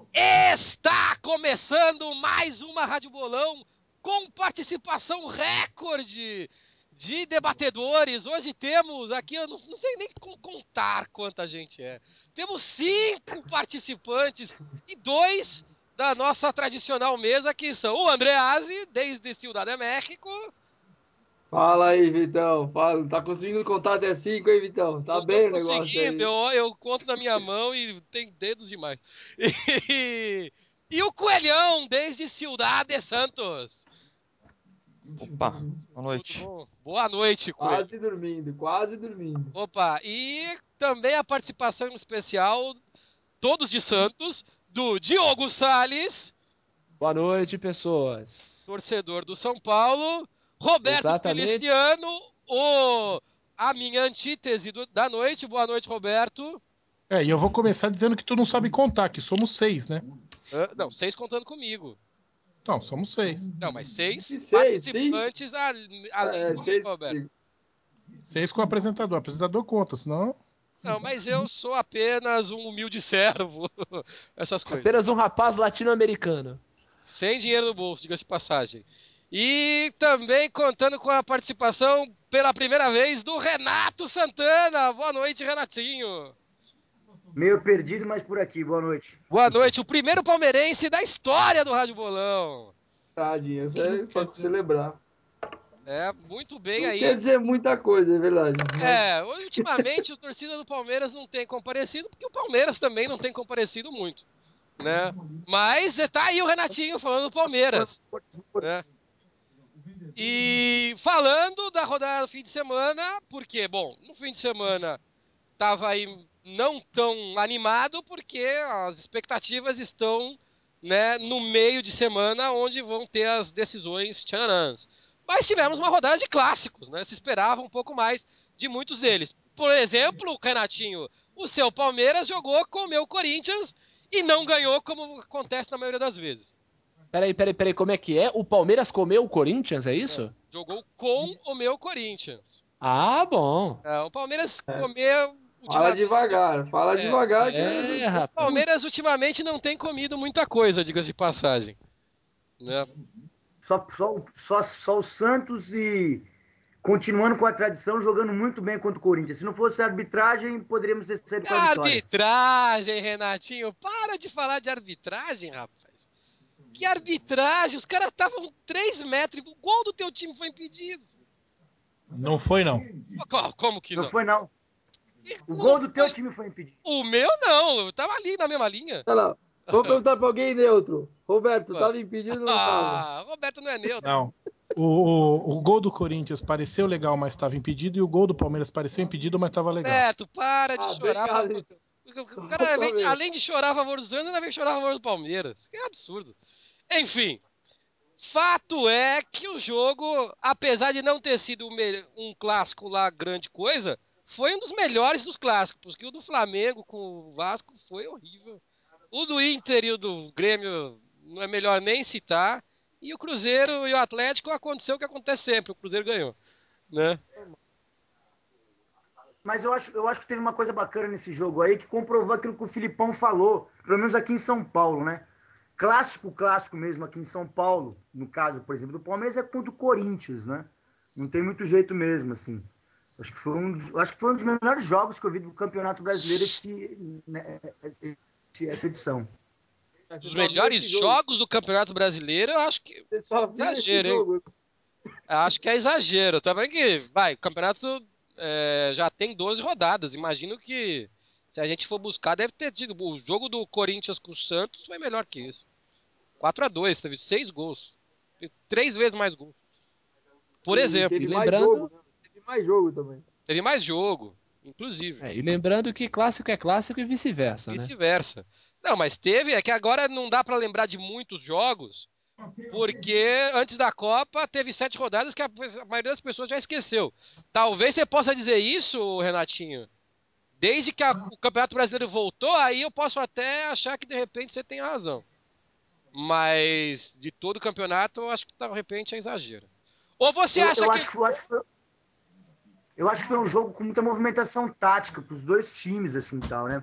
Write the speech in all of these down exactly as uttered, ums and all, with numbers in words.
Está começando mais uma Rádio Bolão com participação recorde de debatedores. Hoje temos aqui, eu não, não tenho nem como contar quanta gente é. Temos cinco participantes e dois da nossa tradicional mesa, que são o Andreazzi, desde Ciudad de México. Fala aí, Vitão. Fala, tá conseguindo contar até cinco, hein, Vitão? Tá Não estou bem o negócio conseguindo, aí. eu, eu conto na minha mão e tem dedos demais. E, e o Coelhão, desde Ciudad de Santos. Opa, boa Tudo noite. bom? Boa noite, Coelho. Quase dormindo, quase dormindo. Opa, e também a participação especial, todos de Santos, do Diogo Salles, Boa noite, pessoas. torcedor do São Paulo, Roberto Exatamente. Feliciano, o, a minha antítese do- da noite. Boa noite, Roberto. É, e eu vou começar dizendo que tu não sabe contar, que somos seis, né? Ah, não, seis contando comigo. Então, somos seis. Não, mas Que seis seis, sim? participantes a- além É, de mim, seis Roberto. comigo. Seis com o apresentador. O apresentador conta, senão. Não, mas eu sou apenas um humilde servo. Essas coisas. Apenas um rapaz latino-americano. Sem dinheiro no bolso, diga-se de passagem. E também contando com a participação pela primeira vez do Renato Santana. Boa noite, Renatinho. Meio perdido, mas por aqui. Boa noite. Boa noite, o primeiro palmeirense da história do Rádio Bolão. Tadinho, isso Que não é quer pra dizer. celebrar. É, muito bem Não quer aí. dizer muita coisa, é verdade. Mas É, ultimamente o torcida do Palmeiras não tem comparecido, porque o Palmeiras também não tem comparecido muito, né? Mas tá aí o Renatinho falando do Palmeiras, né? E falando da rodada do fim de semana, porque, bom, no fim de semana tava aí não tão animado, porque as expectativas estão, né, no meio de semana, onde vão ter as decisões tchananãs. Mas tivemos uma rodada de clássicos, né? Se esperava um pouco mais de muitos deles. Por exemplo, o Renatinho, o seu Palmeiras jogou com o meu Corinthians e não ganhou, como acontece na maioria das vezes. Peraí, peraí, peraí, como é que é? O Palmeiras comeu o Corinthians, é isso? Jogou com o meu Corinthians. Ah, bom. É, o Palmeiras é, comeu fala ultimamente. devagar, fala É, devagar que eu É, não- o rapaz. Palmeiras ultimamente não tem comido muita coisa, diga-se de passagem. Né? Só, só, só, só o Santos e continuando com a tradição, jogando muito bem contra o Corinthians. Se não fosse a arbitragem, poderíamos ter saído com a vitória. Arbitragem, Renatinho. Para de falar de arbitragem, rapaz. Que arbitragem? Os caras estavam três metros. O gol do teu time foi impedido. Não foi, não. Como que Não não? foi, não. O Não gol do teu foi. time foi impedido. O meu não. Eu tava ali na mesma linha. Olha lá. Vou perguntar pra alguém neutro. Roberto, Ué. tava impedido ou não tava? Ah, Roberto não é neutro. Não. O, o, o gol do Corinthians pareceu legal, mas estava impedido, e o gol do Palmeiras pareceu impedido, mas estava legal. Roberto, para de Ah, chorar a obrigado, favor. então. O Só cara, pra além de, ver. além de chorar a favor do Santos, ainda vem chorar a favor do Palmeiras. Que absurdo. Enfim, fato é que o jogo, apesar de não ter sido um clássico lá grande coisa, foi um dos melhores dos clássicos, porque o do Flamengo com o Vasco foi horrível. O do Inter e o do Grêmio não é melhor nem citar. E o Cruzeiro e o Atlético aconteceu o que acontece sempre, o Cruzeiro ganhou, né? Mas eu acho, eu acho que teve uma coisa bacana nesse jogo aí que comprovou aquilo que o Filipão falou, pelo menos aqui em São Paulo, né? Clássico, clássico mesmo aqui em São Paulo, no caso, por exemplo, do Palmeiras é contra o Corinthians, né? Não tem muito jeito mesmo, assim. Acho que foi um dos, acho que foi um dos melhores jogos que eu vi do Campeonato Brasileiro esse, né, esse- essa edição. Mas você Dos só viu melhores esse jogo. jogos do Campeonato Brasileiro, eu acho que Você só viu esse exagero, hein? jogo. Acho que é exagero. Tá vendo que, vai, o campeonato é, já tem doze rodadas. Imagino que se a gente for buscar, deve ter tido. O jogo do Corinthians com o Santos foi melhor que isso. quatro a dois, teve seis gols. Teve três vezes mais gols. Por E exemplo, E teve mais jogo, lembrando, né? Teve mais jogo também. teve mais jogo, inclusive. é, e lembrando que clássico é clássico e vice-versa, né? Vice-versa. Não, mas teve, é que agora não dá pra lembrar de muitos jogos, porque antes da Copa teve sete rodadas que a, a maioria das pessoas já esqueceu. Talvez você possa dizer isso, Renatinho. Desde que a- o Campeonato Brasileiro voltou, aí eu posso até achar que de repente você tem razão. Mas de todo o campeonato, eu acho que de repente é exagero. Ou você Eu, acha eu que. acho que, eu acho que foi, eu acho que foi um jogo com muita movimentação tática para os dois times, assim, tal, né?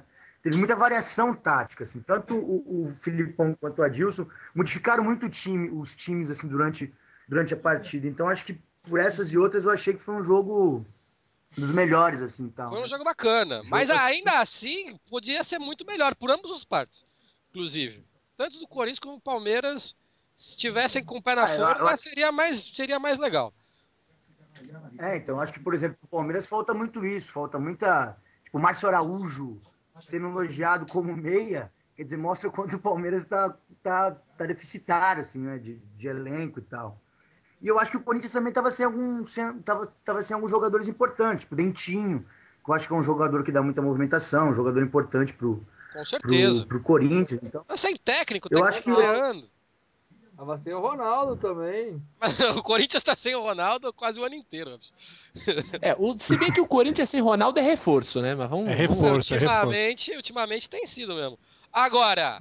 teve muita variação tática, assim. Tanto o, o Filipão quanto o Adilson modificaram muito o time, os times assim durante, durante a partida. Então acho que por essas e outras eu achei que foi um jogo dos melhores, assim, tal, Foi um né? jogo bacana. Mas Jogo assim. ainda assim, podia ser muito melhor, por ambas as partes, inclusive. Tanto do Corinthians como do Palmeiras, se estivessem com o pé na Ah, eu, eu forma, acho- seria mais, seria mais legal. é, então acho que, por exemplo, o Palmeiras falta muito isso, falta muita. Tipo, o Márcio Araújo sendo elogiado como meia, quer dizer, mostra quanto o Palmeiras tá, tá, tá deficitário, assim, né? De, de elenco e tal. E eu acho que o Corinthians também estava sem algum, sem, tava, tava sem alguns jogadores importantes, tipo Dentinho, que eu acho que é um jogador que dá muita movimentação, um jogador importante pro, Com pro, certeza. pro Corinthians. Então, Mas sem técnico, eu técnico acho tá que estreando. Tava sem o Ronaldo também. Mas o Corinthians tá sem o Ronaldo quase o ano inteiro. Bicho. É, o, se bem que o Corinthians sem Ronaldo é reforço, né? Mas vamos, É vamos lá. reforço, é reforço. Ultimamente, ultimamente tem sido mesmo. Agora,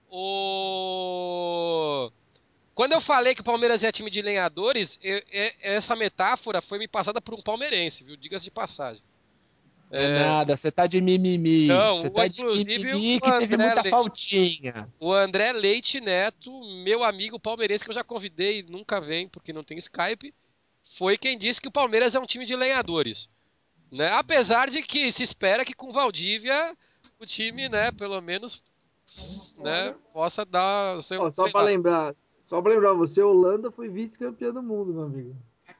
o... quando eu falei que o Palmeiras é time de lenhadores, eu- eu- essa metáfora foi me passada por um palmeirense, viu? Diga-se de passagem. É É, nada, você tá de mimimi. não, Você o- tá de inclusive mimimi o que teve André muita Leite, faltinha. o André Leite Neto, meu amigo palmeirense que eu já convidei, nunca vem porque não tem Skype, foi quem disse que o Palmeiras é um time de lenhadores, né? Apesar de que se espera que com Valdívia o time, né, pelo menos, né, Olha. possa dar, sei, Ó, só sei pra lá. lembrar, só pra lembrar você, Holanda foi vice-campeã do mundo, meu amigo.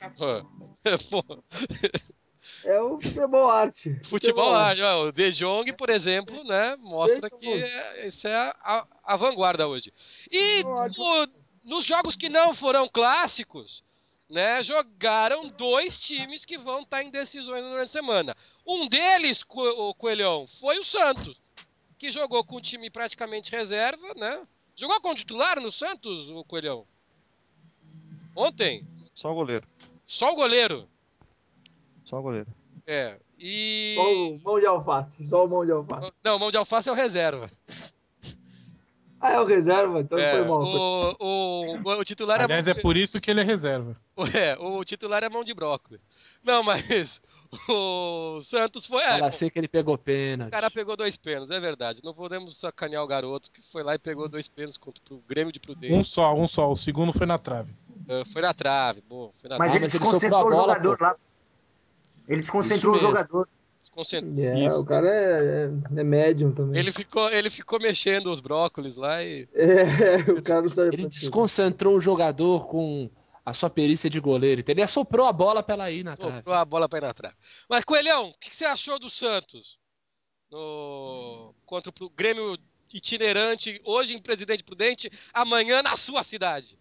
Pô, É o futebol arte. futebol, Futebol ah, arte. o De Jong, por exemplo, né, mostra Feito que muito. é, isso é a, a vanguarda hoje. E Futebol arte. no- nos jogos que não foram clássicos, né, jogaram dois times que vão estar em decisões durante a semana. Um deles, Co o Coelhão, foi o Santos, que jogou com o time praticamente reserva, né? Jogou com o titular no Santos, o Coelhão? Ontem? Só o goleiro. Só o goleiro. Só o goleiro. É. Só E. o mão de alface. Só o mão de alface. Não, mão de alface é o reserva. Ah, é o reserva? Então foi É. mal. Foi... O, o, o titular é mão Aliás, é de. por isso que ele é reserva. É, o titular é mão de brócolis. Não, mas o Santos foi. É, Fala bom, assim que ele pegou o cara pênalti. pegou dois pênaltis, é verdade. Não podemos sacanear o garoto que foi lá e pegou dois pênaltis contra o Grêmio de Um Prudente. só, um só. O segundo foi na trave. É, foi na trave, bom, foi na mas Ah, trave. ele mas ele soprou a desconcentrou o bola, jogador pô. lá. Ele Isso desconcentrou o mesmo. jogador. Se concentrou. É, o Isso. cara é, é, é médium também. Ele ficou, ele ficou mexendo os brócolis lá e. É, o cara não sabe Ele pra tudo. desconcentrou o jogador com a sua perícia de goleiro. Entendeu? Ele assoprou a bola pra ela ir na trave. Soprou a bola pra ir na trave. Mas, Coelhão, o que, que você achou do Santos? No... Contra o Grêmio itinerante, hoje em Presidente Prudente, amanhã na sua cidade.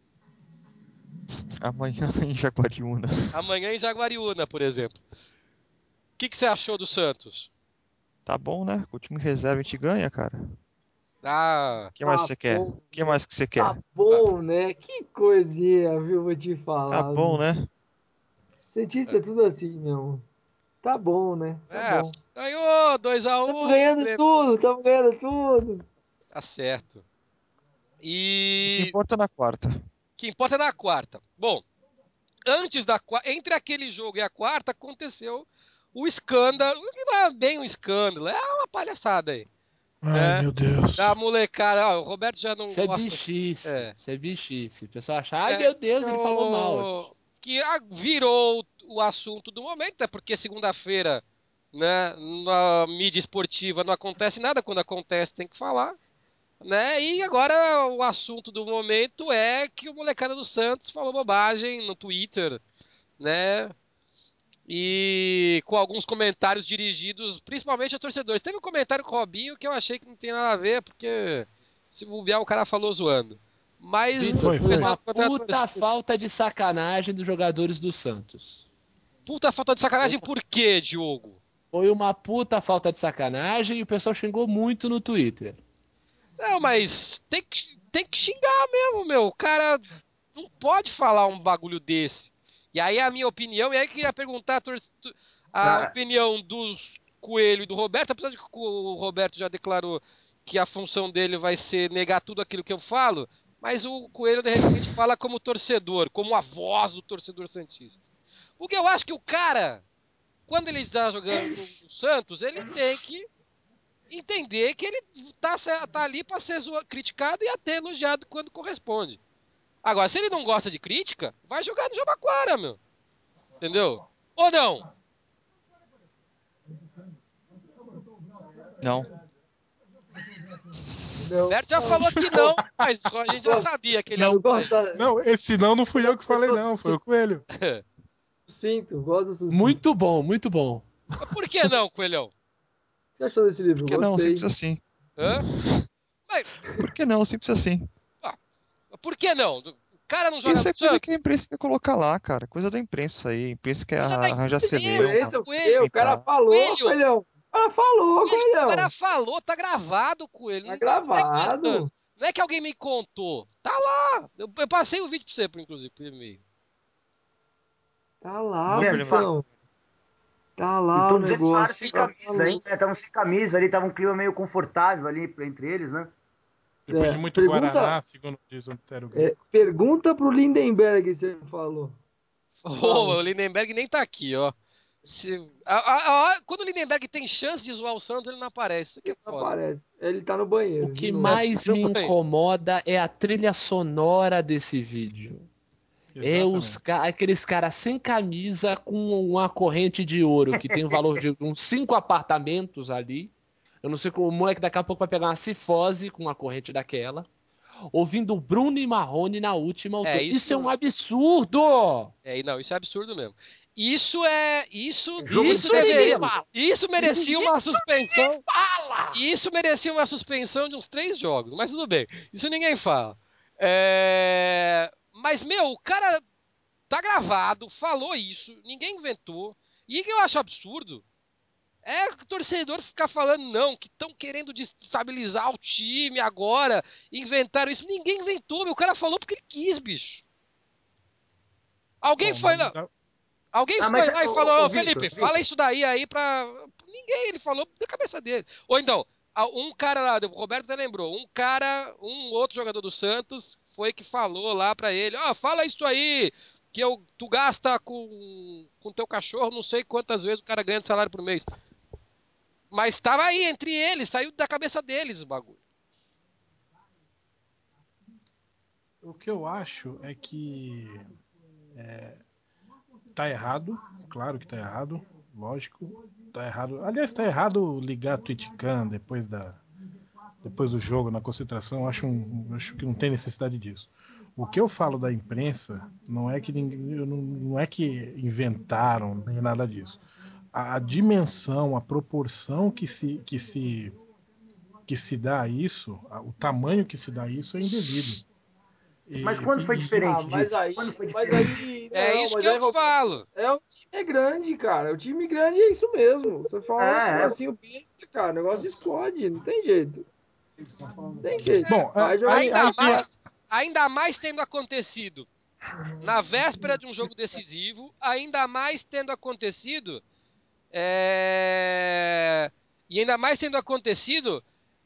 Amanhã em Jaguariúna. Amanhã em Jaguariúna, por exemplo. O que, que você achou do Santos? Tá bom, né? Com o time reserva a gente ganha, cara. O Ah, que mais Tá você quer? bom, O que né? mais que você Tá quer? bom, né? Que coisinha, viu? Vou te Tá falar, bom, viu? né? Cientista é tudo assim, meu. Tá bom, né? Tá é, bom. ganhou dois a Tamo um. ganhando Grêmio. tudo, tamo ganhando tudo. Tá certo. O que E importa é na quarta. o que importa é na quarta. Bom, antes da quarta, entre aquele jogo e a quarta, aconteceu o escândalo, que não é bem um escândalo, é uma palhaçada aí, Ai, né? meu Da Deus. molecada, ó, o Roberto já não Isso é gosta. bichice. É, Isso é bichice. O pessoal acha, ai é meu Deus, ele falou mal. o- que a- virou o assunto do momento, é porque segunda-feira, né, na mídia esportiva não acontece nada, quando acontece tem que falar, né? E agora o assunto do momento é que o molecada do Santos falou bobagem no Twitter, né? E com alguns comentários dirigidos principalmente a torcedores. Teve um comentário com o Robinho que eu achei que não tem nada a ver, porque se bobear o cara falou zoando. Mas Vitor, Foi, o foi foi. pessoal uma contra a puta torcida. falta de sacanagem dos jogadores do Santos. Puta falta de Foi sacanagem, uma, por quê, Diogo? foi uma puta falta de sacanagem e o pessoal xingou muito no Twitter. Não, mas tem que, tem que xingar mesmo, meu. O cara não pode falar um bagulho desse. E aí a minha opinião, e aí que ia perguntar a, tor- a Cara, opinião dos Coelho e do Roberto, apesar de que o Roberto já declarou que a função dele vai ser negar tudo aquilo que eu falo, mas o Coelho de repente fala como torcedor, como a voz do torcedor santista. Porque eu acho que o cara, quando ele está jogando no Santos, ele tem que entender que ele tá, tá ali pra ser zoa- criticado e até elogiado quando corresponde. Agora, se ele não gosta de crítica, vai jogar no Jabaquara, meu. Entendeu? Ou não? Não. Não, Bert já não, falou que não, mas a gente já sabia que ele é eu o gosto da... Não, esse não, não fui eu que falei, não. Foi o Coelho. Sucinto, gosto do sucinto. Muito bom, muito bom. Por que não, Coelhão? O que você achou desse livro? Por que não? Gostei. Simples assim. Hã? Mas, Por que não? Simples assim. ah, por que não? O cara não joga Isso no é coisa Santos? que a imprensa quer colocar lá, cara. Coisa da imprensa aí. A imprensa quer Coisa da arranjar celeuma. imprensa, Imprensa, o quê? Coelho. O cara Inventar. falou, Coelho, Coelhão. O cara falou, Coelho, o cara Coelhão. falou, tá gravado, Coelho. Tá Não, não tá inventando. gravado. Não é que alguém me contou. Tá lá. Eu, eu passei o vídeo pra você, por inclusive, por e-mail. Tá lá, Manda pra ele, mano. Vitão. Tá E lá o todos eles falaram negócio. sem Tá camisa, falando. hein? Estavam sem camisa ali, tava um clima meio confortável ali entre eles, né? Depois de É, muito pergunta, Guaraná, segundo diz o Antero é, Grego. pergunta pro Lindenberg se ele falou. Ô, Fala. o Lindenberg nem tá aqui, ó. Se, a- a- a- quando o Lindenberg tem chance de zoar o Santos, ele não aparece. Isso aqui é Ele não foda. aparece. Ele tá no O banheiro, de que novo. mais Não, me banho. incomoda é a trilha sonora desse vídeo. É os, Exatamente. ca- aqueles caras sem camisa com uma corrente de ouro que tem o valor de uns cinco apartamentos ali. Eu não sei como o moleque daqui a pouco vai pegar uma cifose com uma corrente daquela. Ouvindo Bruno e Marrone na última É, altura. Isso é um isso. absurdo! É, não, isso é absurdo mesmo. Isso é. Isso, É jogo de isso Isso ninguém deveria. fala! estrelas. Isso merecia uma Isso ninguém suspensão. fala! Isso merecia uma suspensão de uns três jogos, mas tudo bem. Isso ninguém fala. É, mas, meu, o cara tá gravado, falou isso, ninguém inventou. E o que eu acho absurdo é o torcedor ficar falando, não, que estão querendo destabilizar o time agora, inventaram isso. Ninguém inventou, meu. O cara falou porque ele quis, bicho. Alguém Bom, foi mas lá, tá- alguém Ah, foi mas, lá e ô, falou, ô, ô, ô, Vitor, Felipe, fala Vitor, isso daí aí pra. Ninguém, ele falou da cabeça dele. Ou então, a- um cara lá, o Roberto até lembrou, um cara, um outro jogador do Santos foi que falou lá pra ele, ó, fala isso aí, que eu, tu gasta com, com teu cachorro não sei quantas vezes o cara ganha de salário por mês. Mas tava aí entre eles, saiu da cabeça deles o bagulho. o que eu acho é que tá errado. Claro que tá errado. Lógico. Tá errado. Aliás, tá errado ligar a Twitchcam depois da. Depois do jogo, na concentração, acho, um, acho que não tem necessidade disso. O que eu falo da imprensa não é que ninguém, não, não é que inventaram nem nada disso. A, a dimensão, a proporção que se, que se, que se dá a isso, a, o tamanho que se dá a isso é indevido. mas E, quando foi e- Ah, diferente mas disso? aí, Quando foi mas diferente? aí, É não, isso que mas aí, eu Roberto, falo. é o time é grande, cara. O time grande é isso mesmo. Você fala um É, é, negocinho besta, cara, o negócio explode, não tem jeito. Não tem jeito. bom, é, Vai jogar em aí, Ainda aí tem a, casa. mais, ainda mais tendo acontecido na véspera de um jogo decisivo, ainda mais tendo acontecido, é, e ainda mais tendo acontecido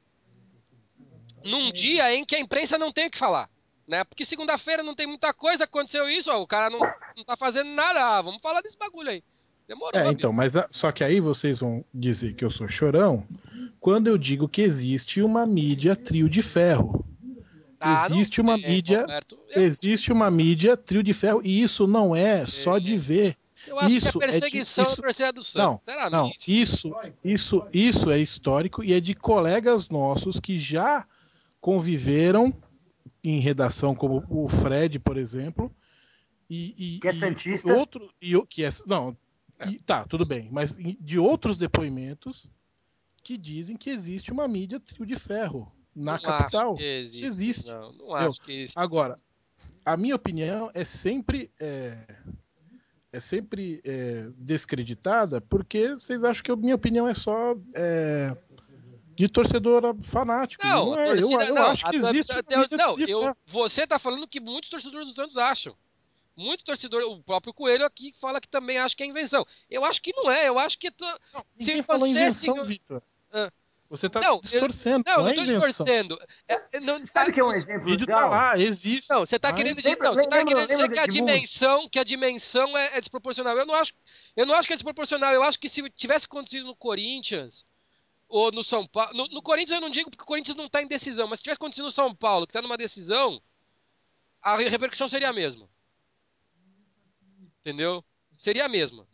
num dia em que a imprensa não tem o que falar, né? Porque segunda-feira não tem muita coisa, aconteceu isso, ó, o cara não, não tá fazendo nada, ah, vamos falar desse bagulho aí. É, Demorou, então, bicho. mas a- só que aí vocês vão dizer que eu sou chorão quando eu digo que existe uma mídia trio de ferro. Ah, não Existe uma sei, mídia, Roberto. Eu, existe uma mídia trio de ferro e isso não é só de sei. ver. Eu acho que é Isso é de perseguição à isso torcida do Santos, não, não, sinceramente. isso, isso, isso é histórico e é de colegas nossos que já conviveram em redação, como o Fred, por exemplo, que é e, e santista. outro e, o- que é não É, que tá tudo bem, mas de outros depoimentos que dizem que existe uma mídia trio de ferro na não acho que capital. Isso existe, existe, não. Não entendeu? acho que existe. Agora, a minha opinião é sempre é, é sempre é, descreditada porque vocês acham que a minha opinião é só é, de torcedor fanático e Não, a não é. Eu, torcida. eu Não, acho a, que tor- existe a- uma teu- mídia não, trio de eu, ferro. você tá falando que muitos torcedores do Santos acham. Muito torcedor, o próprio Coelho aqui fala que também acha que é invenção. Eu acho que não é, eu acho que to- Não, se ninguém falou você, invenção, senhor. Vitor. Ah, Você está não, eu, distorcendo, não, eu não não é tô invenção. distorcendo. É, é, não, Sabe a- o que é um os- O exemplo vídeo tá legal? lá, não, existe, você tá querendo mas dizer, Lembra, não, você tá lembra, querendo dizer lembra do que a Edmundo? dimensão, que a dimensão é, é desproporcional. Eu não acho, eu não acho que é desproporcional. Eu acho que se tivesse acontecido no Corinthians, ou no São Paulo... No, no Corinthians eu não digo porque o Corinthians não tá em decisão, mas se tivesse acontecido no São Paulo, que tá numa decisão, a repercussão seria a mesma. Entendeu? Seria a mesma.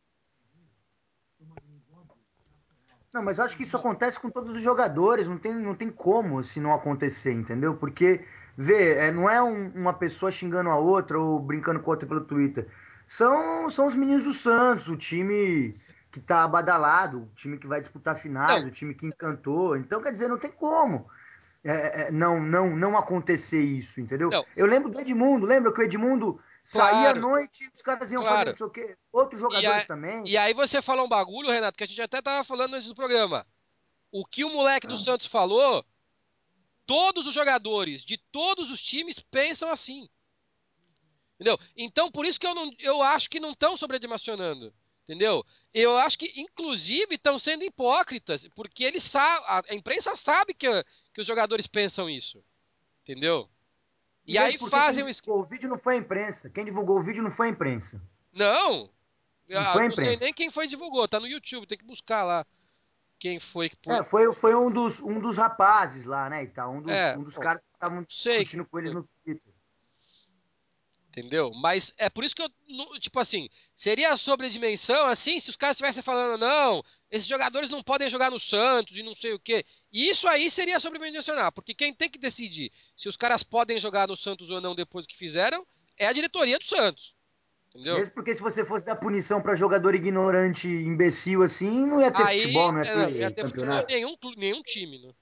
Não, mas eu acho que isso acontece com todos os jogadores, não tem, não tem como se não acontecer, entendeu? Porque, vê, é, não é um- uma pessoa xingando a outra ou brincando com a outra pelo Twitter. São, são os meninos do Santos, o time que tá badalado, o time que vai disputar finais, Não, o time que encantou. Então, quer dizer, não tem como é, é, não, não, não acontecer isso, entendeu? não, Eu lembro do Edmundo, lembra que o Edmundo saía à claro, noite, os caras iam fazer não claro. sei o quê, outros E, jogadores a, também. e aí você falou um bagulho, Renato, que a gente até tava falando antes do programa. O que o moleque do Santos falou, todos os jogadores de todos os times pensam assim. Entendeu? Então, por isso que eu, não, eu acho que não estão sobredimensionando. Entendeu? Eu acho que, inclusive, estão sendo hipócritas, porque eles sabem, a, a imprensa sabe que, que os jogadores pensam isso. Entendeu? E E aí mesmo porque quem fazem um esquema. divulgou o vídeo não foi a imprensa. Quem divulgou o vídeo não foi a imprensa. Não! Não Eu foi a não sei imprensa. nem quem foi que divulgou, tá no YouTube, tem que buscar lá quem foi que pôs. É, foi, foi um dos, um dos rapazes lá, né, e tal. Um dos, É, um dos bom, caras que não estavam sei quem discutindo com eles foi. no Twitter. Entendeu? Mas é por isso que eu, não- tipo assim, seria sobre dimensão, assim, se os caras estivessem falando, não, esses jogadores não podem jogar no Santos e não sei o quê. E isso aí seria sobredimensionar, porque quem tem que decidir se os caras podem jogar no Santos ou não depois do que fizeram é a diretoria do Santos. Entendeu? Mesmo porque se você fosse dar punição pra jogador ignorante, imbecil assim, não ia ter Aí, futebol, não ia é, não, não ia ter ter futebol em campeonato. nenhum, clu- nenhum time, né?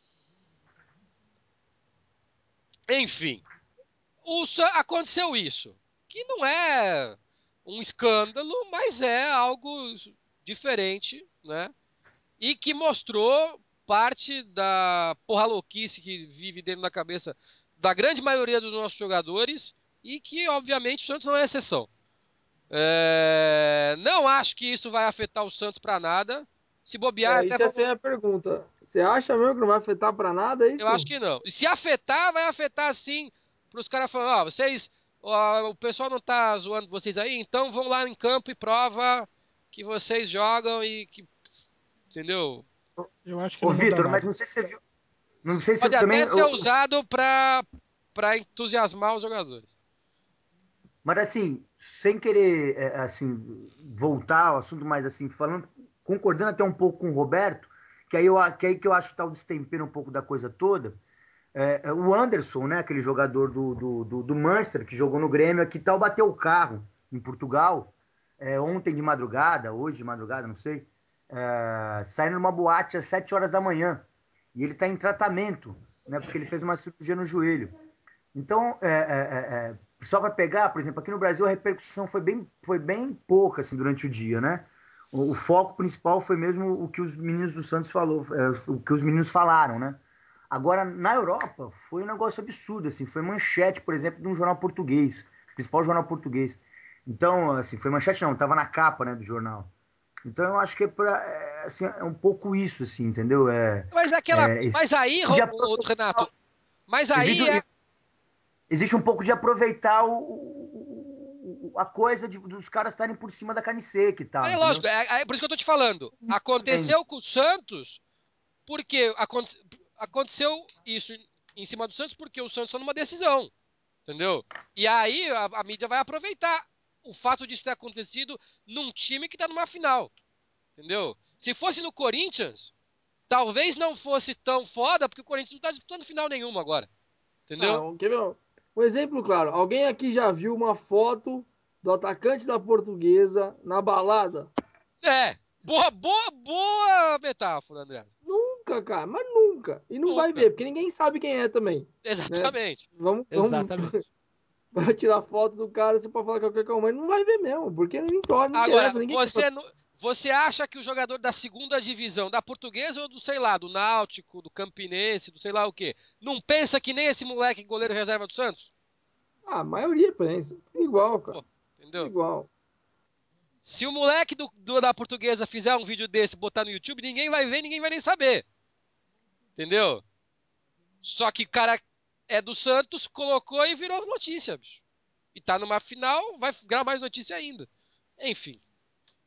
Enfim, o Sa- aconteceu isso, que não é um escândalo, mas é algo diferente, né? E que mostrou parte da porra louquice que vive dentro da cabeça da grande maioria dos nossos jogadores e que, obviamente, o Santos não é exceção. É, Não acho que isso vai afetar o Santos pra nada. Se bobear, É, até isso é vamos... assim a pergunta. Você acha mesmo que não vai afetar pra nada eu acho isso? que não. E se afetar, vai afetar sim pros caras falando, ó, vocês, ó, o pessoal não tá zoando vocês aí, então vão lá em campo e prova que vocês jogam e que, entendeu? Eu acho que Ô, não muda Vitor, mas nada. não sei se você viu. Não sei se você Pode até também. ser eu- usado para para entusiasmar os jogadores. Mas assim, sem querer é, assim, voltar ao assunto, mais assim, falando, concordando até um pouco com o Roberto, que aí, eu, que aí que eu acho que tá o destempero um pouco da coisa toda. É, é, o Anderson, né, aquele jogador do, do, do, do Manchester, que jogou no Grêmio, que tal bateu o carro em Portugal, é, ontem de madrugada, hoje de madrugada, não sei, é, saindo numa boate às sete horas da manhã. E ele está em tratamento, né, porque ele fez uma cirurgia no joelho. Então, é, é, é, é, só para pegar, por exemplo, aqui no Brasil a repercussão foi bem, foi bem pouca assim, durante o dia, né? O, o foco principal foi mesmo o que os meninos do Santos falou, é, o que os meninos falaram, né? Agora, na Europa, foi um negócio absurdo, assim, foi manchete, por exemplo, de um jornal português, principal jornal português. Então, assim, foi manchete não, tava na capa, né, do jornal. Então, eu acho que é, pra, é, assim, é um pouco isso, assim, entendeu? É, Mas aquela, é, mas aí, de Ro- ô, aproveitar, Renato, mas aí é, existe um pouco de aproveitar o, o- a coisa de- dos caras estarem por cima da carne seca e tal, é entendeu? lógico, é, é por isso que eu tô te falando. Isso também. Aconteceu com o Santos, porque aconte- aconteceu isso em em cima do Santos, porque o Santos está numa decisão, entendeu? E aí a, a mídia vai aproveitar o fato disso ter acontecido num time que tá numa final, entendeu? Se fosse no Corinthians, talvez não fosse tão foda, porque o Corinthians não tá disputando final nenhuma agora. Ah, Entendeu? um- quer ver? Um um exemplo claro. Alguém aqui já viu uma foto do atacante da Portuguesa na balada? É. Boa, boa, boa metáfora, André. Nunca, cara, mas nunca. E não vai Nunca. ver, porque ninguém sabe quem é também, né? Exatamente. Vamos, vamos Exatamente. vai tirar foto do cara, você pode falar qualquer coisa, mas não vai ver mesmo, porque não importa, não Agora, interessa, ninguém quer saber. você, não- você acha que o jogador da segunda divisão, da Portuguesa ou do, sei lá, do Náutico, do Campinense, do sei lá o quê, não pensa que nem esse moleque goleiro reserva do Santos? Ah, a maioria pensa. Tudo igual, cara. Pô, Tudo entendeu? igual. Se o moleque do, do- da Portuguesa fizer um vídeo desse e botar no YouTube, ninguém vai ver, ninguém vai nem saber. Entendeu? Só que o cara é do Santos, colocou e virou notícia, bicho. E tá numa final, vai virar mais notícia ainda. Enfim.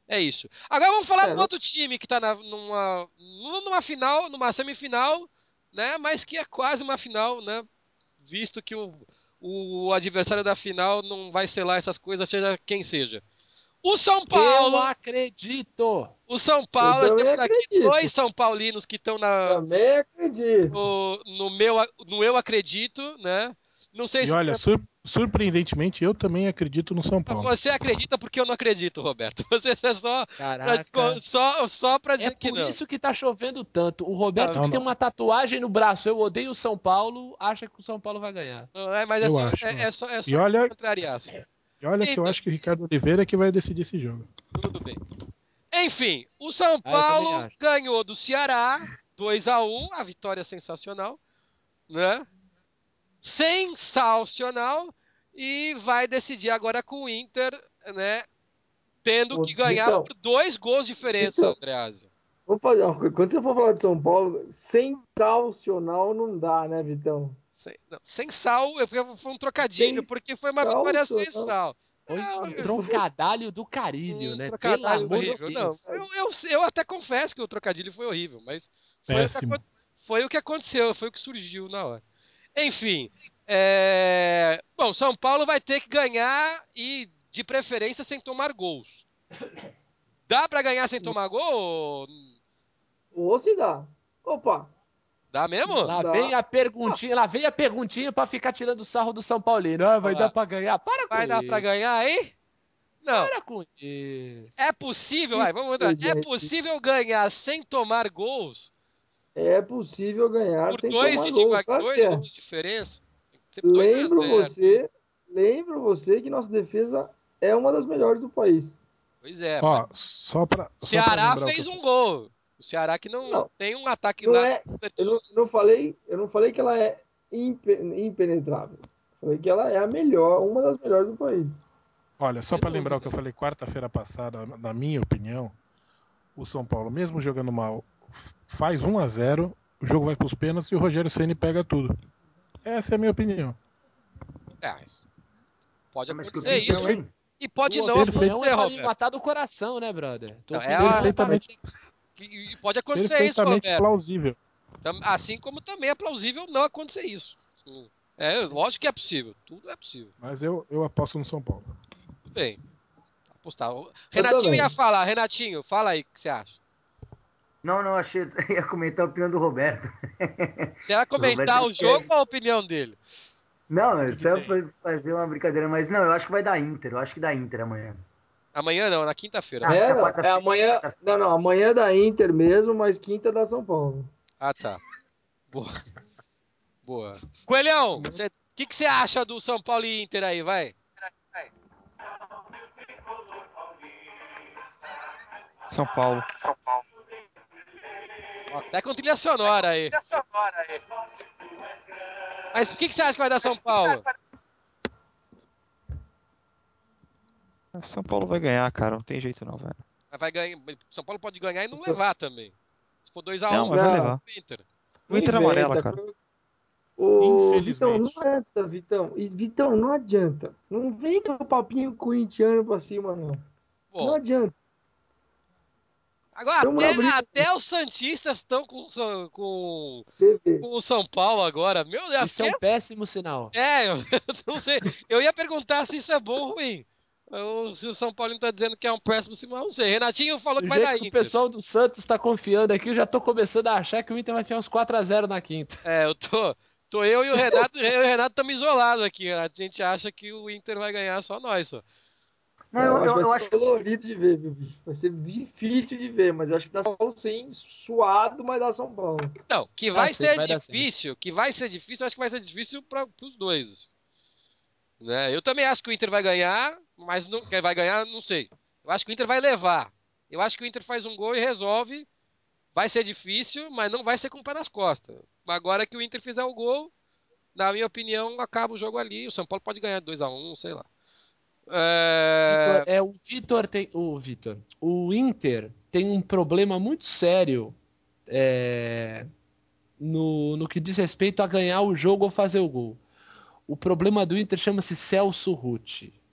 É isso. Agora vamos falar É, do não- outro time que tá na- numa, numa final, numa semifinal, né? Mas que é quase uma final, né? Visto que o, o adversário da final não vai ser lá essas coisas, seja quem seja. O São Eu Paulo, acredito! o São Eu Paulo, nós também temos aqui dois acredito. São Paulinos que estão na Também acredito. no, no meu no eu acredito, né? Não sei E se olha, sur- surpreendentemente, eu também acredito no São Paulo. você acredita porque eu não acredito, Roberto. Você é só pra, Caraca. só, só pra É dizer que por não. isso que tá chovendo tanto. O Roberto Não, que Não, tem não, uma tatuagem no braço, eu odeio o São Paulo, acha que o São Paulo vai ganhar. não é, mas é eu só, acho. é, é só, é E só olha, contrariar. Só. e olha que eu Então, acho que o Ricardo Oliveira é que vai decidir esse jogo. tudo bem. Enfim, o São Ah, eu também Paulo acho. ganhou do Ceará dois a um, a vitória sensacional, né? Sensacional e vai decidir agora com o Inter, né? Tendo Ô, que ganhar Vitão, por dois gols de diferença, Vitão, Andreazzi. vamos fazer uma coisa. Quando você for falar de São Paulo, sensacional não dá, né, Vitão? Sem, não, sem sal, eu- eu- foi um trocadilho, porque foi uma vitória sem Sensacional. sal. Foi um É, trocadalho do carilho, um né? Pelo trocadilho amor de horrível. Não, Deus. eu, eu, eu até confesso que o trocadilho foi horrível, mas foi o que, acon- Péssimo. foi o que aconteceu, foi o que surgiu na hora. Enfim, é, bom, São Paulo vai ter que ganhar e, de preferência, sem tomar gols. Dá pra ganhar sem tomar gol? Ou se dá. Opa, Dá mesmo? Lá dá. vem a perguntinha, lá vem a perguntinha pra ficar tirando sarro do São Paulino. Ah, vai dar Ó, pra ganhar? Para com vai dar pra isso. ganhar aí? Não. Para com isso. É possível, Que vai, vamos entrar. É coisa. possível ganhar sem tomar gols É possível ganhar por sem dois, tomar de, gol. diva- Claro que dois é. gols de diferença? Tem que ser dois a Lembro zero. você, lembro você que nossa defesa é uma das melhores do país. Pois é, mas Ó, só pra, o só pra Ceará lembrar o que eu fez um falei. gol. O Ceará que não, não Não, tem um ataque não lá. é. Eu não, eu não falei, eu não falei que ela é impe- impenetrável. Falei que ela é a melhor, uma das melhores do país. Olha, só Sem pra lembrar o que dúvida. eu falei quarta-feira passada, na minha opinião, o São Paulo, mesmo jogando mal, faz um a zero, o jogo vai pros pênaltis e o Rogério Ceni pega tudo. Essa é a minha opinião. É, isso pode Ah, mas que o acontecer Tite Então, isso é também. e pode Tua não perfeito, opinião é acontecer, pra me Roberto. matar do coração, né, brother? Tua Não, é opinião é pra... perfeitamente, e pode acontecer isso, perfeitamente Roberto. plausível. Tam- Assim como também é plausível não acontecer isso. É, lógico que é possível. Tudo é possível. Mas eu, eu aposto no São Paulo. Tudo bem. Apostar. O Eu Renatinho ia também. falar. Renatinho, fala aí o que você acha. Não, não, achei. Ia comentar a opinião do Roberto. Você vai O Roberto comentar ele o jogo quer. ou a opinião dele? Não, O é que, que só tem? pra fazer uma brincadeira, mas não, eu acho que vai dar Inter. Eu acho que dá Inter amanhã. Amanhã não, na quinta-feira. Na, Tá? É, na não, é quarta-feira. amanhã. Quarta-feira. Não, não, amanhã é da Inter mesmo, mas quinta é da São Paulo. Ah, tá. Boa. Boa. Coelhão, o que, que você acha do São Paulo e Inter aí, vai? São Paulo. Ó, até com trilha sonora aí. Mas o que, que você acha que vai dar São Paulo? São Paulo vai ganhar, cara. Não tem jeito não, velho. Vai ganhar. São Paulo pode ganhar e não levar também. Se for dois a Não, um, mas vai Não, levar. Inter. O não Inter é amarela, inventa. cara. Ô, Vitão, não Infelizmente. adianta, Vitão. E, Vitão, não adianta. Não vem com o papinho corintiano pra cima, não. Não Bom, adianta. agora Estamos até, na briga. até os Santistas estão com, com, Você vê. com o São Paulo agora. Meu Deus, Isso é que um péssimo sinal. é, eu não sei. Eu ia perguntar se isso é bom ou ruim. Eu- se o São Paulo está dizendo que é um péssimo sinal, não sei. Renatinho falou que Do vai jeito dar que o Inter. pessoal do Santos tá confiando aqui, eu já tô começando a achar que o Inter vai ter uns quatro a zero na quinta. É, eu tô, tô eu e o Renato, eu e o Renato estamos isolados aqui, Renato. A gente acha que o Inter vai ganhar só nós, só. Não, Não, eu, acho que eu, vai eu ser acho que. dolorido de ver, viu, bicho? Vai ser difícil de ver, mas eu acho que dá São Paulo sim, suado, mas dá São Paulo. Não, que Dá vai sim, ser vai dar sim. difícil, que vai ser difícil, eu acho que vai ser difícil para os dois. Né? Eu também acho que o Inter vai ganhar, mas não, quem vai ganhar, não sei. Eu acho que o Inter vai levar. Eu acho que o Inter faz um gol e resolve. Vai ser difícil, mas não vai ser com o pé nas costas. Agora que o Inter fizer o gol, na minha opinião, acaba o jogo ali. O São Paulo pode ganhar dois a um, sei lá. Vitor, É... é o Vitor tem. O Vitor. O Inter tem um problema muito sério é, no, no que diz respeito a ganhar o jogo ou fazer o gol. O problema do Inter chama-se Celso Rutti.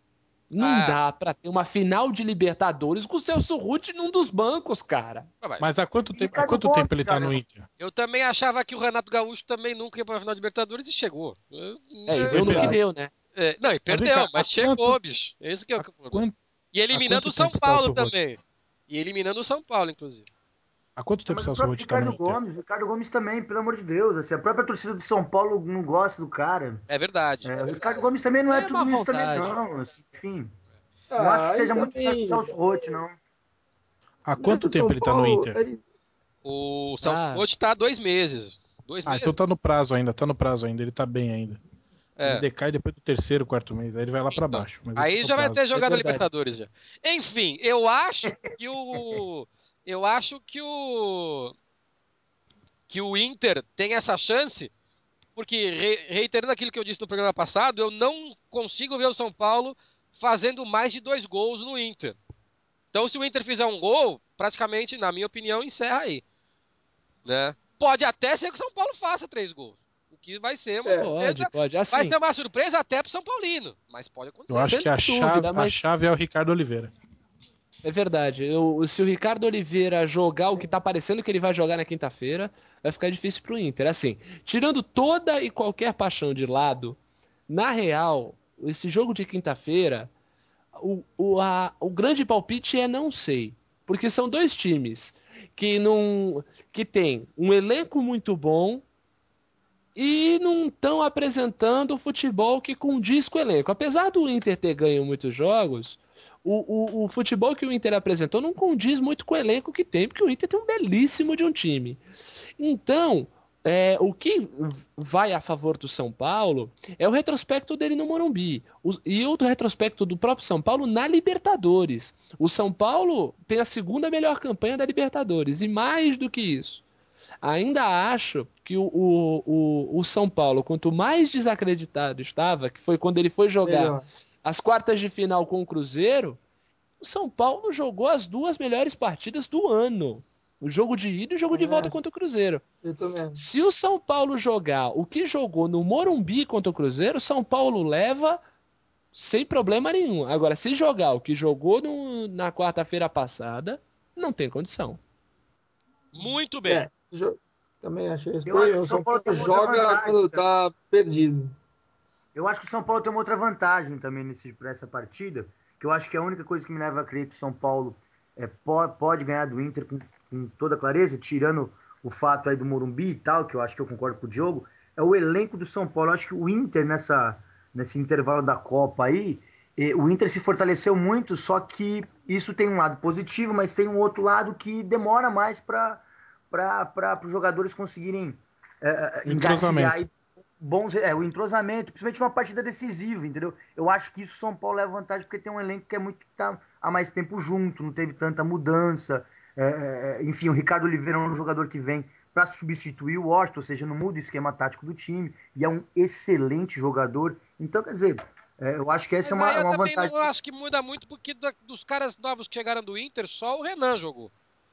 Não Ah. dá pra ter uma final de Libertadores com o Celso Ruth num dos bancos, cara. Ah, mas Mas há quanto E tempo, há Ricardo quanto Gomes, tempo ele tá cara. no Inter? eu também achava que o Renato Gaúcho também nunca ia pra final de Libertadores e chegou. É, e É, deu no que perdeu. deu, né? é, não, e Mas vem perdeu, cá, há mas chegou, quanto, bicho. Esse que é o há problema. quanto, E há eliminando quanto o São tempo o Paulo Celso Roth? também. E eliminando o São Paulo, inclusive. Há quanto Ah, tempo o mas o Celso próprio Roth tá no Ricardo Inter? Gomes, o Ricardo Gomes também, pelo amor de Deus. Assim, a própria torcida do São Paulo não gosta do cara. É verdade. É, o Ricardo Gomes também não é É má tudo isso também, vontade. não. Assim, enfim, não acho Ah, que aí seja muito melhor que o também. Celso Roth, não. Há Mas quanto o tempo São ele tá no Paulo, Inter? ele- O Celso Ah, Roth tá há dois meses. Dois Ah, então meses? tá no prazo ainda, tá no prazo ainda, ele tá bem ainda. Ele É. decai depois do terceiro, quarto mês, aí ele vai lá pra Então. baixo, mas ele tá Aí no já vai prazo. ter é jogado a verdade. Libertadores já. Enfim, eu acho que o. Eu acho que o. Que o Inter tem essa chance, porque, re- reiterando aquilo que eu disse no programa passado, eu não consigo ver o São Paulo fazendo mais de dois gols no Inter. Então, se o Inter fizer um gol, praticamente, na minha opinião, encerra aí. Né? Pode até ser que o São Paulo faça três gols. O que vai ser uma é, Pode, surpresa. pode. Vai Assim, ser uma surpresa até pro São Paulino. Mas pode Eu acontecer. acho sem que a chave, dúvida, a mas chave é o Ricardo Oliveira. é verdade. Eu, se o Ricardo Oliveira jogar o que tá parecendo que ele vai jogar na quinta-feira, vai ficar difícil pro Inter. Assim, tirando toda e qualquer paixão de lado, na real, esse jogo de quinta-feira, o, o, a- o grande palpite é não sei. Porque são dois times que não, que tem um elenco muito bom e não estão apresentando o futebol que condiz com o elenco. Apesar do Inter ter ganho muitos jogos, o, o, o futebol que o Inter apresentou não condiz muito com o elenco que tem, porque o Inter tem um belíssimo de um time. Então, é, o que vai a favor do São Paulo é o retrospecto dele no Morumbi. Os- e o do retrospecto do próprio São Paulo na Libertadores. O São Paulo tem a segunda melhor campanha da Libertadores. E mais do que isso, ainda acho que o, o, o, o São Paulo, quanto mais desacreditado estava, que foi quando ele foi jogar melhor. as quartas de final com o Cruzeiro, o São Paulo jogou as duas melhores partidas do ano. O jogo de ida e o jogo de Também volta acho. contra o Cruzeiro. Eu também. Se o São Paulo jogar o que jogou no Morumbi contra o Cruzeiro, o São Paulo leva sem problema nenhum. Agora, se jogar o que jogou no- na quarta-feira passada, não tem condição. Muito bem. É, jo- também achei isso. Eu acho que O o São São Paulo tem Paulo uma outra joga vantagem quando também. tá perdido. Eu acho que o São Paulo tem uma outra vantagem também nesse, para essa partida, que eu acho que é a única coisa que me leva a crer que o São Paulo é, po- pode ganhar do Inter com, com toda clareza, tirando o fato aí do Morumbi e tal, que eu acho que eu concordo com o Diogo, é o elenco do São Paulo. Eu acho que o Inter nessa, nesse intervalo da Copa aí, eh, o Inter se fortaleceu muito, só que isso tem um lado positivo, mas tem um outro lado que demora mais para para os jogadores conseguirem eh, O engatilhar entrosamento. bons, é, o entrosamento, principalmente uma partida decisiva, entendeu? Eu acho que isso o São Paulo leva vantagem porque tem um elenco que é muito que tá há mais tempo junto, não teve tanta mudança. É, é, enfim, o Ricardo Oliveira é um jogador que vem para substituir o Washington, ou seja, não muda o esquema tático do time, e é um excelente jogador. Então, quer dizer, é, eu acho que essa é Mas aí uma, eu uma também vantagem. não acho que muda muito, porque da- dos caras novos que chegaram do Inter, só o Renan jogou.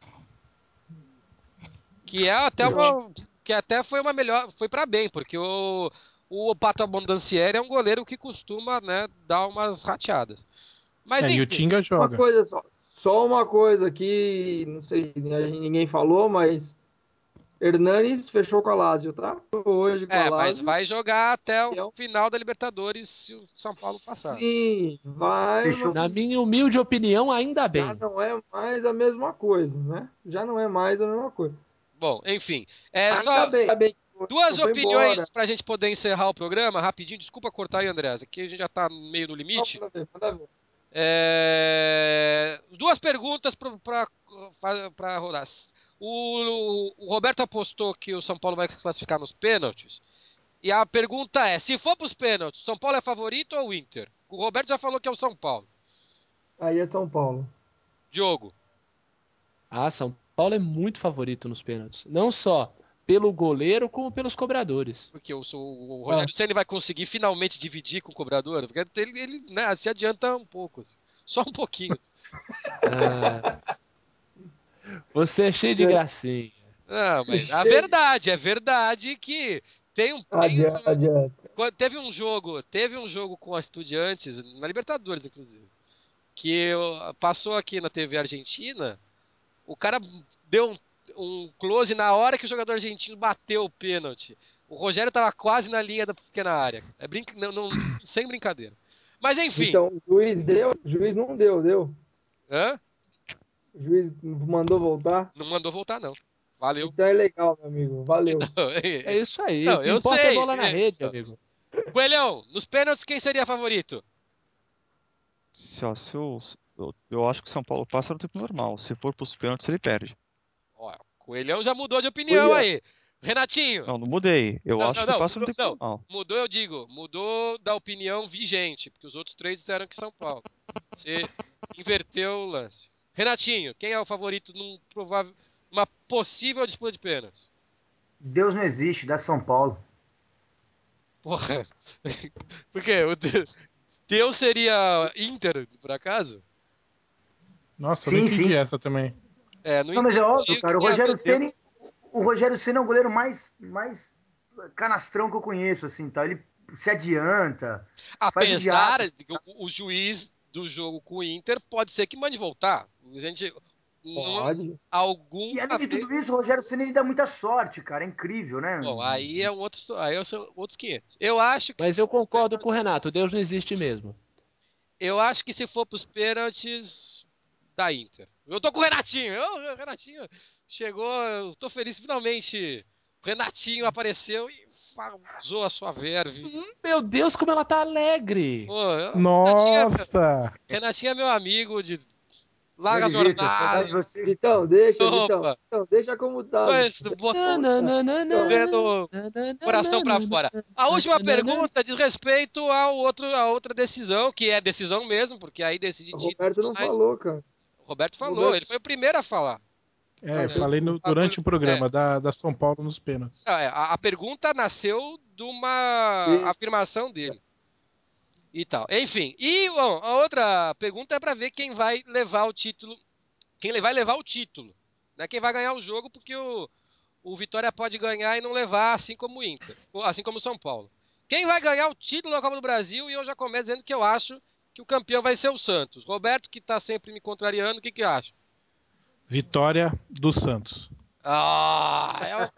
Que é até Eu, uma. Que até foi uma melhor. Foi pra bem, porque o, o Pato Abondancieri é um goleiro que costuma, né, dar umas rateadas. Mas É, e o enfim. Tinga uma joga. coisa só. Só uma coisa que, não sei, ninguém falou, mas Hernanes fechou com a Lazio, tá? Hoje com a É, mas Lazio. vai jogar até o Que é um- final da Libertadores se o São Paulo passar. Sim, vai, Fechou. Na mas minha humilde opinião, ainda já bem. não é mais a mesma coisa, né? Já não é mais a mesma coisa. Bom, enfim. É Ainda só bem, ainda bem que duas não foi opiniões embora. pra gente poder encerrar o programa. Rapidinho, desculpa cortar aí, Andreas. Aqui a gente já tá meio no Não, limite. manda ver, manda ver. É, duas perguntas para rodar. O, o Roberto apostou que o São Paulo vai classificar nos pênaltis. E a pergunta é: se for para os pênaltis, São Paulo é favorito ou o Inter? O Roberto já falou que é o São Paulo. Aí é São Paulo. Diogo. Ah, São Paulo é muito favorito nos pênaltis. Não só pelo goleiro, como pelos cobradores. Porque o, o Ah, Rogério Ceni vai conseguir finalmente dividir com o cobrador? Porque ele, ele né, se adianta um pouco. Assim. Só um pouquinho. Ah, você é cheio de é, gracinha. Não, mas a cheio. verdade, é verdade que Tem um, tem Adianta, um, adianta. quando- teve um jogo, teve um jogo com a Estudiantes, na Libertadores, inclusive, que eu- passou aqui na T V Argentina, o cara deu um, um close na hora que o jogador argentino bateu o pênalti. O Rogério tava quase na linha da pequena área. É brinca, não, não- sem brincadeira. Mas enfim, Então, o juiz deu, o juiz não deu, deu. hã? O juiz mandou voltar. Não mandou voltar, não. Valeu. Então é legal, meu amigo. Valeu. Não, É isso aí. O não, que eu importa é sei. bola na É, rede, amigo. Coelhão, nos pênaltis, quem seria favorito? Se, ó, se eu, eu, eu acho que o São Paulo passa no tempo normal. Se for pros pênaltis, ele perde. Ó, Coelhão já mudou de opinião Olha, aí. Renatinho. Não, não mudei. Eu Não, acho não, que não, passa no mudou, tempo não. normal. Mudou, eu digo, mudou da opinião vigente, porque os outros três disseram que São Paulo. Você inverteu o lance. Renatinho, quem é o favorito num provável, uma possível disputa de pênaltis? Deus não existe, dá São Paulo. Porra. Por quê? O De- Deus seria Inter, por acaso? Nossa, eu não Sim, entendi sim. essa também. É, não Não, mas é entendi óbvio, o que cara. O tem a ver Rogério Deus. Ceni, o Rogério Ceni é o goleiro mais, mais canastrão que eu conheço, assim, tá? Ele se adianta, faz o Apesar diabo. de que o, o juiz do jogo com o Inter pode ser que mande voltar. A gente, não, pode. E alguma além de vez. tudo isso, o Rogério Ceni ele dá muita sorte, cara. É incrível, né? Bom, aí é um outro, aí são outros quinhentos. Eu acho que se Mas eu for pros concordo com o pênaltis, Renato. Deus não existe mesmo. eu acho que se for pros pênaltis da Inter. Eu tô com o Renatinho. Eu, o Renatinho chegou, eu tô feliz finalmente. O Renatinho apareceu e vazou a sua verve. Hum, Meu Deus, como ela tá alegre. Pô, eu- Renatinho é, Nossa! Renatinho é meu amigo de larga Grande Vitor, saudade jornada. de você. Vitão, deixa, Vitão. Opa, Vitão, deixa como tá, mas Vitão. Deixa botando como tá. Vitão, o coração pra fora. A última pergunta diz respeito ao outro, a outra decisão, que é decisão mesmo, porque aí decide o título e Roberto tudo não mais. falou, cara. O Roberto O falou, Roberto. ele foi o primeiro a falar. É, Ah, eu então falei no- desculpa. durante o É, programa da, da São Paulo nos pênaltis. é, a, a pergunta nasceu de uma Isso. afirmação dele. E tal. Enfim, e bom, a outra pergunta é pra ver quem vai levar o título. Quem vai levar o título. Né? Quem vai ganhar o jogo, porque o, o Vitória pode ganhar e não levar, assim como o Inter, assim como o São Paulo. Quem vai ganhar o título da Copa do Brasil? E eu já começo dizendo que eu acho que o campeão vai ser o Santos. Roberto, que tá sempre me contrariando, o que que acha? Vitória do Santos. Ah, eu,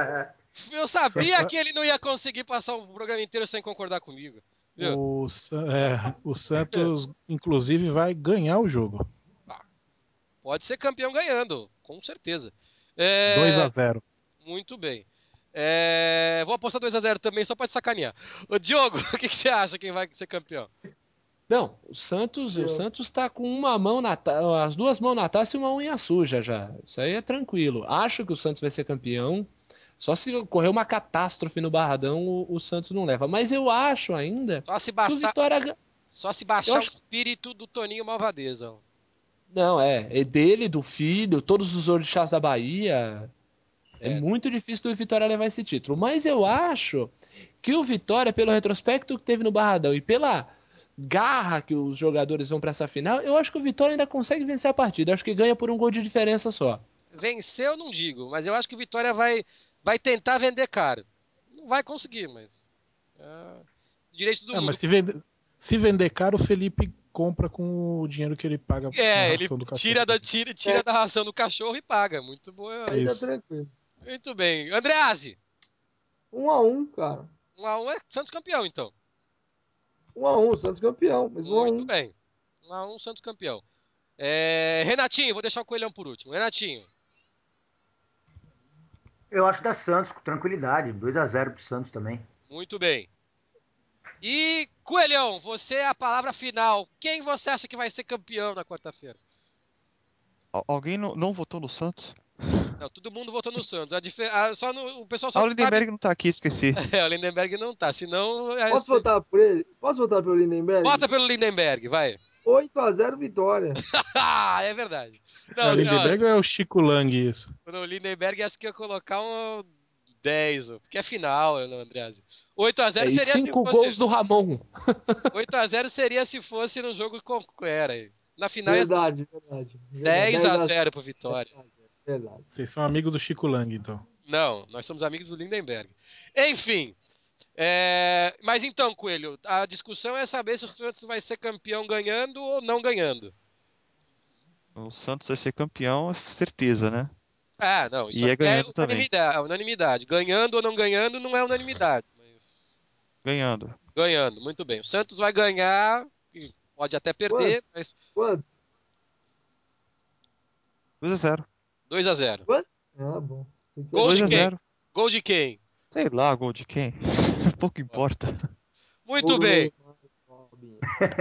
eu sabia Santa- que ele não ia conseguir passar o programa inteiro sem concordar comigo. Viu? o, Sa- é, o Santos, inclusive, vai ganhar o jogo. Ah, pode ser campeão ganhando, com certeza. dois a É, zero. muito bem. É, vou apostar dois a zero também, só pra te sacanear. Ô, Diogo, o que que você acha quem vai ser campeão? Não, o Santos, o Eu. Santos tá com uma mão na ta... as duas mãos na taça e uma unha suja já. Isso aí é tranquilo. Acho que o Santos vai ser campeão. Só se ocorrer uma catástrofe no Barradão, o, o Santos não leva. Mas eu acho ainda Só se que o baixar, Vitória. ga- só se Eu baixar o acho. espírito do Toninho Malvadeza. Ó. Não, é. É dele, do filho, todos os orixás da Bahia. É É, muito difícil do Vitória levar esse título. Mas eu acho que o Vitória, pelo retrospecto que teve no Barradão e pela garra que os jogadores vão para essa final, eu acho que o Vitória ainda consegue vencer a partida. Eu acho que ganha por um gol de diferença só. vencer eu não digo, mas eu acho que o Vitória vai, vai tentar vender caro. Não vai conseguir, mas. É, direito do Ah, mas mundo. se vender, se vender caro, o Felipe compra com o dinheiro que ele paga na É, ele ração do cachorro tira da, dele. tira, tira É, da ração do cachorro e paga. Muito boa. aí tá Isso. tranquilo. Muito bem. Andreazzi, Um a um, cara. um a um é Santos campeão, então. Um a um, Santos campeão, mas um a Muito um. bem. um a um Santos campeão. É, Renatinho, vou deixar o Coelhão por último. Renatinho, Eu acho da Santos, com tranquilidade. dois a zero pro Santos também. muito bem. E Coelhão, você é a palavra final. Quem você acha que vai ser campeão na quarta-feira? Al- Alguém não, não votou no Santos? Não, todo mundo votou no Santos. A dife- a- só no- o pessoal só Ah, o não sabe. Lindenberg não tá aqui, esqueci. É, o Lindenberg não tá. Senão, é, Posso cê- votar por ele? Posso votar pelo vota Lindenberg? pelo Lindenberg, vai. oito a zero vitória. Ah, é verdade. É o Não, senhora. Lindenberg ou é o Chico Lang isso? No Lindenberg acho que ia colocar um dez, ó, porque é final, né, Andreazzi. oito a É, zero e seria se cinco fosse. gols do Ramon. oito a zero seria se fosse no jogo com era. Na final ia ser Verdade, verdade. Verdade. dez a dez a zero. zero pro Vitória. Verdade. Vocês são amigos do Chico Lang, então. Não, nós somos amigos do Lindenberg. Enfim, é, mas então, Coelho, a discussão é saber se o Santos vai ser campeão ganhando ou não ganhando. O Santos vai ser campeão, é certeza, né? Ah, não, isso E é aqui é ganhando também. unanimidade, unanimidade. Ganhando ou não ganhando não é unanimidade, mas Ganhando. ganhando, muito bem. O Santos vai ganhar, e pode até Quanto? perder, mas Quanto? dois a zero. dois a zero. Quanto? Ah, bom. Fica Gol dois de a assim. quem? zero. Gol de quem? Sei lá, gol de quem? Pouco importa. Gol Muito do bem. Neymar, Robinho.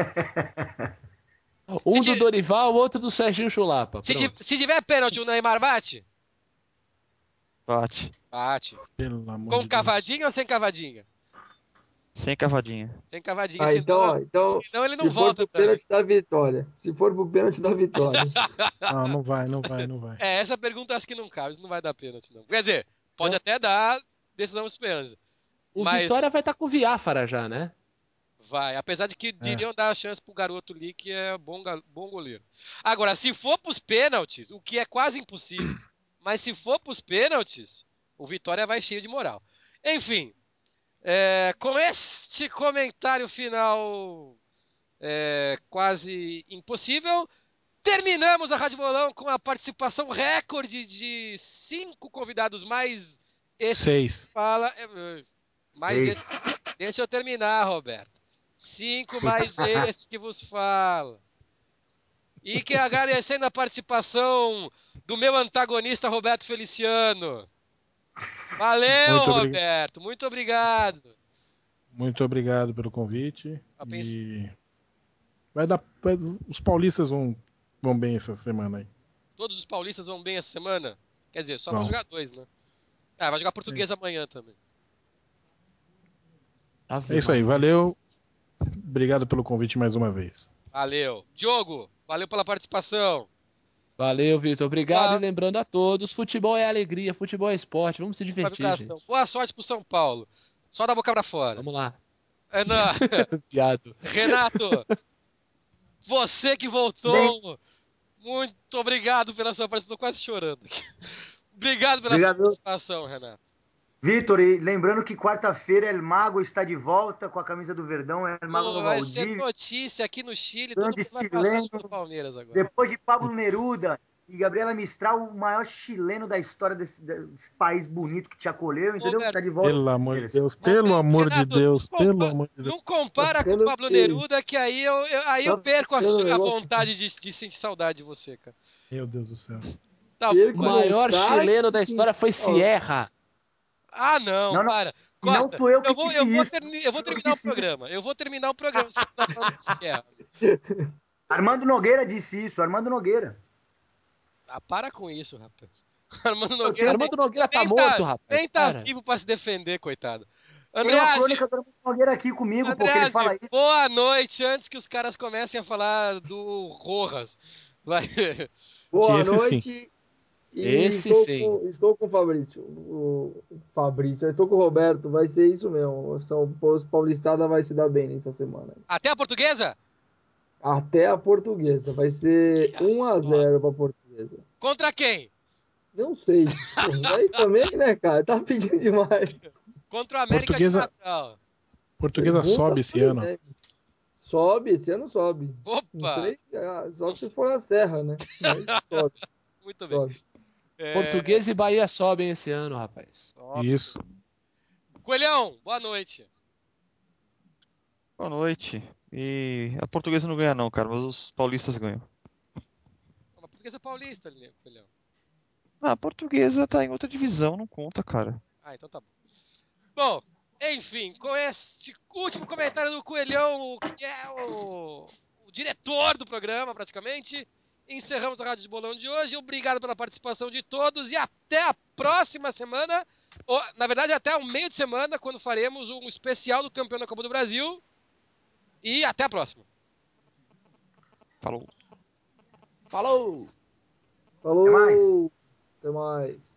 Se, Um do ti- Dorival, o outro do Serginho Chulapa. se, ti- Pronto. se tiver pênalti, o Neymar bate? Bate. Bate. Pelo amor Com de Deus. cavadinha ou sem cavadinha? Sem cavadinha. Sem cavadinha, Ah, então, senão, ó, então, senão ele não se for volta pro pra mim. pênalti, dá vitória. Se for pro pênalti, dá vitória. Não, não vai, não vai, não vai. É, essa pergunta acho que não cabe, não vai dar pênalti, não. Quer dizer, pode Não? até dar decisão dos pênaltis, O Vitória mas vai estar com o Viáfara já, né? vai. Apesar de que É. diriam dar a chance pro garoto ali, que é bom, ga- bom goleiro. Agora, se for pros pênaltis, o que é quase impossível, mas se for pros pênaltis, o Vitória vai cheio de moral. Enfim, é, com este comentário final é, quase impossível, terminamos a Rádio Bolão com a participação recorde de cinco convidados mais esse que Seis. fala. é, é, Mais Seis. esse. Deixa eu terminar, Roberto. Cinco mais esse que vos fala. E que agradecendo a participação do meu antagonista Roberto Feliciano. Valeu, Muito obrigado. Roberto. Muito obrigado. Muito obrigado pelo convite. Eu pense- E vai dar. vai- os paulistas vão, vão bem essa semana aí. Todos os paulistas vão bem essa semana? Quer dizer, só vão Vão. jogar dois, né? Ah, vai jogar É, português amanhã também. é Ave isso aí. Maria. Valeu. Obrigado pelo convite mais uma vez. Valeu. Diogo, valeu pela participação. Valeu, Vitor. Obrigado. E Boa, lembrando a todos, futebol é alegria, futebol é esporte. Vamos se boa divertir, vibração. gente. Boa sorte pro São Paulo. Só da boca pra fora. Vamos lá. É, não. Piado. Renato, você que Lem- voltou. Muito obrigado pela sua participação. Tô quase chorando aqui. Obrigado pela sua Obrigado, participação, Renato. Vitor. E lembrando que quarta-feira El Mago está de volta com a camisa do Verdão. El Mago Pô, no vai ser Valdívia, notícia aqui no Chile. Todo grande mundo vai passar chileno. sobre o Palmeiras agora. Depois de Pablo Neruda e Gabriela Mistral, o maior chileno da história desse, desse país bonito que te acolheu, entendeu? Roberto, Tá de volta Pelo com o amor de Palmeiras. Deus. Pelo Roberto, amor de Renato, não, Deus. Pelo compa- amor de Deus. não Tá compara com o ficando Pablo feio. Neruda, que aí eu, eu- aí eu Tá perco a, ficando um a negócio vontade de, de sentir saudade de você, cara. Meu Deus do céu. Tá bom, O perco vai. maior vontade chileno de da história sentir foi falta. Sierra. Ah, não, Não, não. para. E não Corta. sou eu Eu que vou, disse eu vou, isso. termi- eu vou Sou eu que terminar o disse isso. programa. Eu vou terminar o programa. Você tá falando do Sierra. Armando Nogueira disse isso. Armando Nogueira. Ah, para com isso, rapaz. Armando Eu Nogueira tenho, nem, Armando Nogueira tá nem tá, morto, rapaz. nem tá Para. vivo pra se defender, coitado. tenho a Andreazzi, crônica do Armando Nogueira aqui comigo, pô, que ele Andreazzi, fala isso. boa noite antes que os caras comecem a falar do Rojas. Vai. Boa Esse sim. noite. E Esse estou sim. com, estou com o Fabrício. O Fabrício, eu estou com o Roberto. Vai ser isso mesmo. O São Paulo Paulistada vai se dar bem nessa semana. Até a portuguesa? Até a Portuguesa. Vai ser Olha um a só. zero para a Portuguesa. Contra quem? Não sei. Pô, aí também, né, cara? Tá pedindo demais. Contra o América de Portuguesa, Natal. Portuguesa Pergunta sobe esse pro ano. Enem. Sobe, esse ano sobe. Não Opa! sei, ah, só Não se sei. for a Serra, né? Mas sobe, Muito bem. sobe. É, Português e Bahia sobem esse ano, rapaz. sobe, Isso. sobe. Coelhão, boa noite. Boa noite. E a portuguesa não ganha não, cara, mas os paulistas ganham. Uma portuguesa paulista, Coelhão. Ah, a portuguesa tá em outra divisão, não conta, cara. Ah, então tá bom. Bom, enfim, com este último comentário do Coelhão, que é o, o diretor do programa, praticamente, encerramos a Rádio de Bolão de hoje. Obrigado pela participação de todos e até a próxima semana. Ou, na verdade, até o meio de semana, quando faremos um especial do campeão da Copa do Brasil. E até a próxima. Falou. Falou! Até mais. Falou! Até mais.